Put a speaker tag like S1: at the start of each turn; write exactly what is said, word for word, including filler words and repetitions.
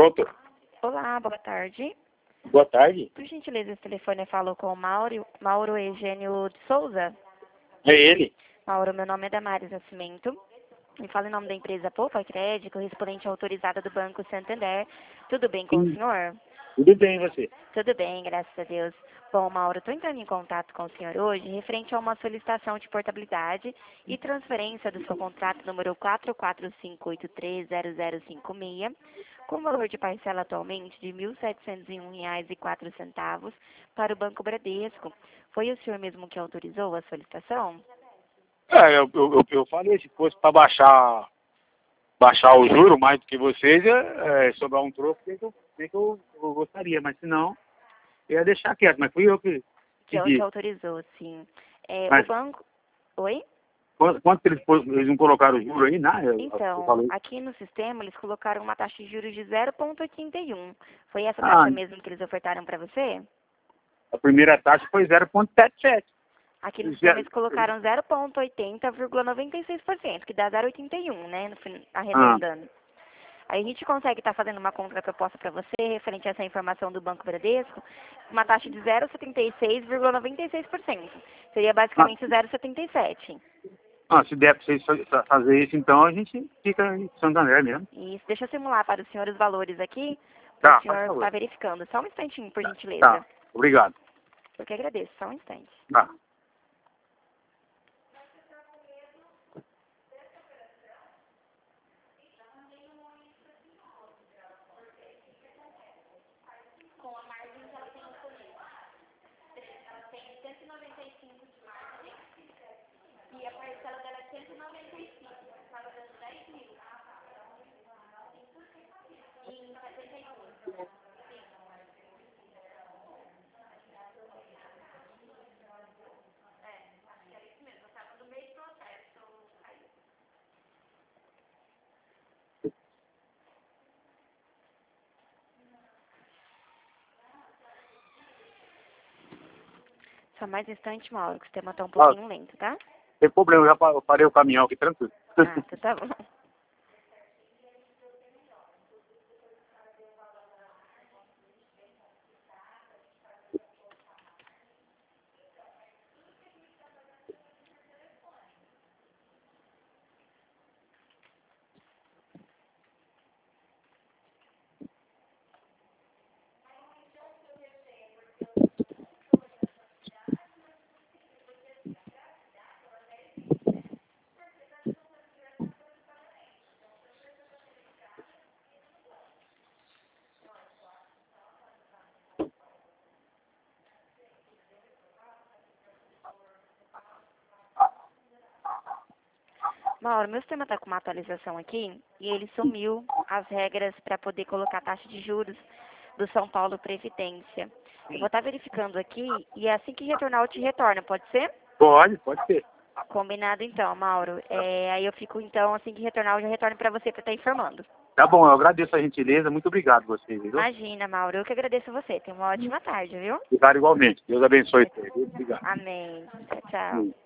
S1: Pronto.
S2: Olá, boa tarde.
S1: Boa tarde.
S2: Por gentileza, esse telefone falou com o Mauro, Mauro Eugênio de Souza.
S1: É ele?
S2: Mauro, meu nome é Damares Nascimento. Me fala em nome da empresa Poupa Crédito, correspondente autorizada do Banco Santander. Tudo bem com o
S1: Sim.
S2: senhor?
S1: Tudo bem, e você?
S2: Tudo bem, graças a Deus. Bom, Mauro, estou entrando em contato com o senhor hoje referente a uma solicitação de portabilidade e transferência do seu contrato número quatro quatro cinco oito três zero zero cinco seis, com valor de parcela atualmente de mil setecentos e um reais e quatro centavos para o Banco Bradesco. Foi o senhor mesmo que autorizou a solicitação?
S1: É, eu, eu, eu, eu falei, se fosse para baixar, baixar o juro mais do que vocês, é, é, sobrar um troco, que eu, que eu, eu gostaria, mas se não, eu ia deixar quieto, mas fui eu que
S2: Que,
S1: pedi.
S2: que autorizou, sim. É, o
S1: Mas
S2: banco... Oi?
S1: quanto, quanto que eles, pôs- eles não colocaram o juro aí? Não, eu, eu
S2: Então,
S1: falei.
S2: aqui no sistema eles colocaram uma taxa de juros de zero vírgula oitenta e um. Foi essa
S1: Ah,
S2: taxa mesmo que eles ofertaram para você?
S1: a primeira taxa foi zero vírgula setenta e sete.
S2: Aqui no sistema
S1: Já-
S2: eles colocaram zero vírgula oitenta vírgula noventa e seis por cento, que dá zero vírgula oitenta e um, né, no fin-
S1: Ah,
S2: arredondando. Aí a gente consegue estar fazendo uma contraproposta para você, referente a essa informação do Banco Bradesco, uma taxa de zero vírgula setenta e seis vírgula noventa e seis por cento. Seria
S1: ah,
S2: basicamente zero vírgula setenta e sete.
S1: ah, se der para vocês fa- fazer isso, então a gente fica em Santander mesmo.
S2: Isso, deixa eu simular para o senhor os valores aqui, para o
S1: Tá, faz
S2: senhor
S1: favor.
S2: estar verificando. Só um instantinho, por
S1: Tá,
S2: gentileza.
S1: tá, obrigado.
S2: Eu que agradeço, só um instante.
S1: Tá.
S2: E a parcela dela é cento e noventa e cinco, estava dando dez mil. Em setenta e um. Só mais um instante, Mauro, que o sistema está um
S1: Ah,
S2: pouquinho lento, tá?
S1: tem problema, eu já pa- eu parei o caminhão aqui, tranquilo.
S2: Ah, então tá bom. Mauro, meu sistema está com uma atualização aqui e ele sumiu as regras para poder colocar a taxa de juros do São Paulo Previdência. Eu vou estar verificando aqui e assim que retornar eu te retorno, pode ser?
S1: Pode, pode ser.
S2: Combinado então, Mauro. É, aí eu fico então, assim que retornar, eu já retorno para você para estar informando.
S1: Tá bom, eu agradeço a gentileza, muito obrigado você, viu?
S2: Imagina, Mauro, eu que agradeço você. Tenha uma ótima tarde, viu?
S1: Obrigado igualmente. Deus abençoe. Obrigado.
S2: Amém. Tchau, tchau.
S1: Hum.